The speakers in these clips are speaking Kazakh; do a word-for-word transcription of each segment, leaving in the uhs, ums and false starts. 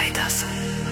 қайдасың?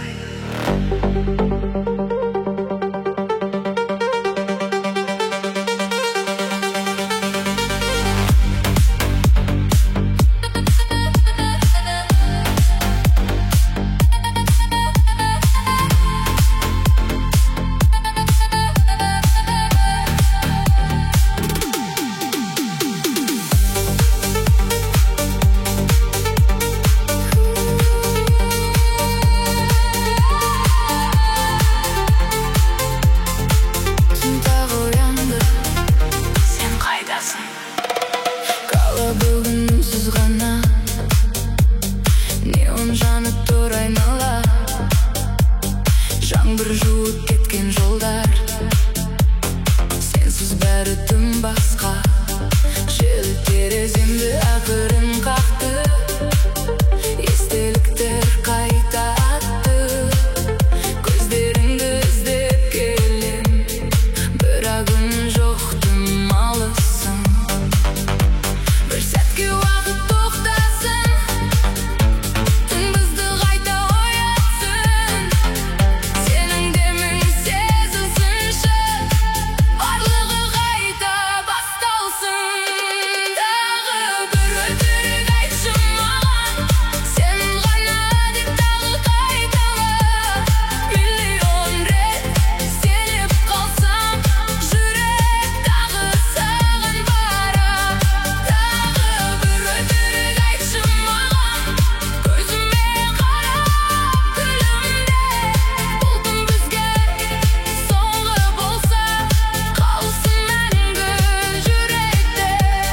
Бүгін үнсіз ғана неон жанып тұр айнала, жаңбыр жуып кеткен жолдар, сенсіз бәрі тым басқа. Жел тереземді ақырын қақты, естеліктер қайта атты. Көздеріңді іздеп келем, бірақ үн жоқ, тым алыссың. Бір сәтке уақыт тоқтасын, түн бізді қайта оятсын. Сенің демің сезілсінші, барлығы қайта басталсын. Тағы бір өтірік айтшы маған, сен ғана деп тағы қайтала. Миллион рет сеніп қалсам, жүрек тағы саған барам. Тағы бір өтірік айтшы маған, көзіме қарап күлімде. Бұл күн бізге соңғы болса, қалсын мәңгі жүректе.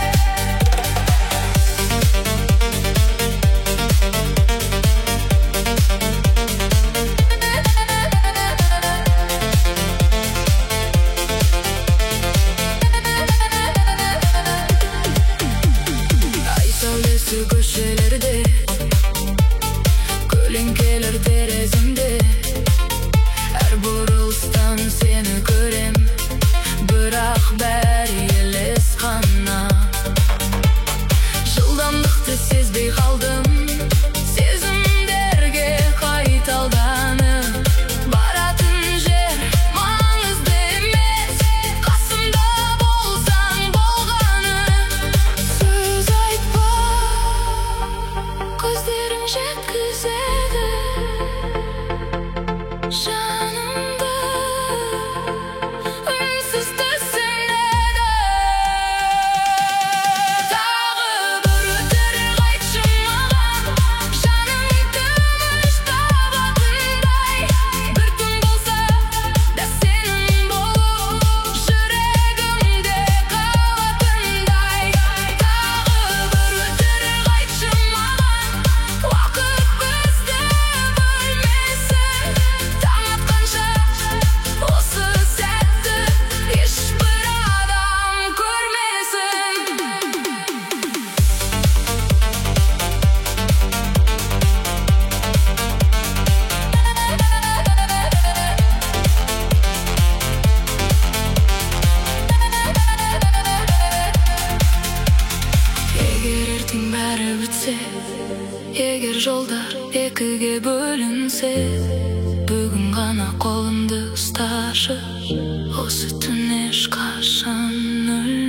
Ай сәулесі көшелерде, көлеңкелер тереземде. Әр бұрылыстан сені көрем, бірақ бәрі елес қана. Жылдамдықты сезбей қалдым, сезімдерге қайталданып. Баратын жер маңызды емес, қасымда болсаң болғаны. Сөз айтпа, көздерің жеткізеді жанымды, үнсіз түсінеді. Тағы бір өтірік айтшы маған, жаным тыныш табатындай. Бір түн болса да сенің болу, жүрегімде қалатындай. Тағы бір өтірік айтшы маған, уақыт бізді бөлмесін. Таң атқанша осы сәтті ешбір адам көрмесін. Егер ертең бәрі бітсе, егер жолдар екіге бөлінсе, бүгін ғана қолымды ұсташы, осы түн ешқашан